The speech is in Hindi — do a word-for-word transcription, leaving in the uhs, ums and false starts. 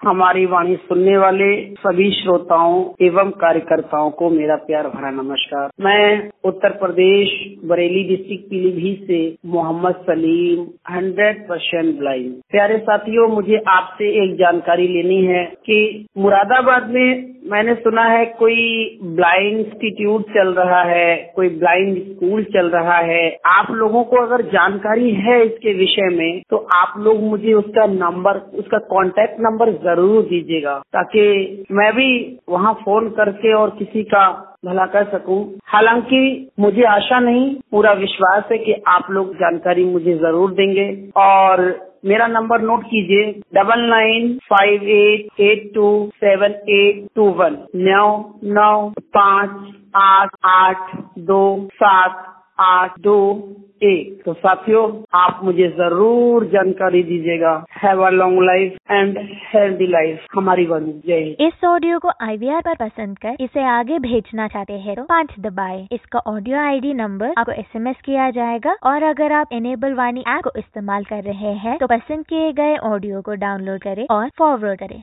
हमारी वाणी सुनने वाले सभी श्रोताओं एवं कार्यकर्ताओं को मेरा प्यार भरा नमस्कार। मैं उत्तर प्रदेश बरेली डिस्ट्रिक्ट पीलीभीत से Mohammad Salim hundred percent blind. प्यारे साथियों, मुझे आपसे एक जानकारी लेनी है कि मुरादाबाद में मैंने सुना है कोई ब्लाइंड इंस्टीट्यूट चल रहा है, कोई ब्लाइंड स्कूल चल रहा है। आप लोगों को अगर जानकारी है इसके विषय में तो आप लोग मुझे उसका नंबर, उसका कांटेक्ट नंबर जरूर दीजिएगा, ताकि मैं भी वहां फोन करके और किसी का भला कर सकूं। हालांकि मुझे आशा नहीं, पूरा विश्वास है कि आप लोग जानकारी मुझे जरूर देंगे। और मेरा नंबर नोट कीजिए, double nine five eight eight two seven eight two one, नौ नौ पाँच आठ आठ दो सात आठ दो एक। तो साथियों, आप मुझे जरूर जानकारी दीजिएगा। Have a long life and healthy life. हमारी वाणी। जय हिंद। इस ऑडियो को आईवीआर पर पसंद कर इसे आगे भेजना चाहते हैं तो पाँच दबाएं। इसका ऑडियो आईडी नंबर आपको एसएमएस किया जाएगा। और अगर आप इनेबल वाणी ऐप को इस्तेमाल कर रहे हैं तो पसंद किए गए ऑडियो को डाउनलोड करें और फॉरवर्ड करें।